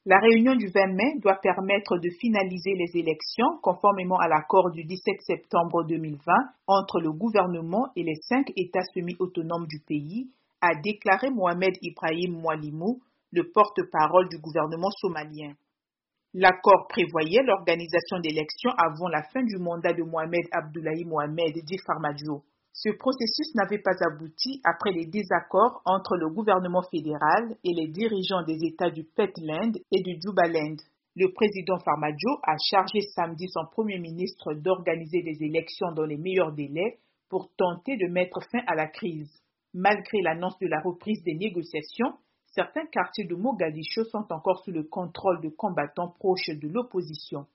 La réunion du 20 mai doit permettre de finaliser les élections conformément à l'accord du 17 septembre 2020 entre le gouvernement et les 5 États semi-autonomes du pays, a déclaré Mohamed Ibrahim Moualimou, le porte-parole du gouvernement somalien. L'accord prévoyait l'organisation d'élections avant la fin du mandat de Mohamed Abdullahi Mohamed dit Farmajo. Ce processus n'avait pas abouti après les désaccords entre le gouvernement fédéral et les dirigeants des États du Puntland et du Jubaland. Le président Farmajo a chargé samedi son premier ministre d'organiser des élections dans les meilleurs délais pour tenter de mettre fin à la crise. Malgré l'annonce de la reprise des négociations, certains quartiers de Mogadiscio sont encore sous le contrôle de combattants proches de l'opposition.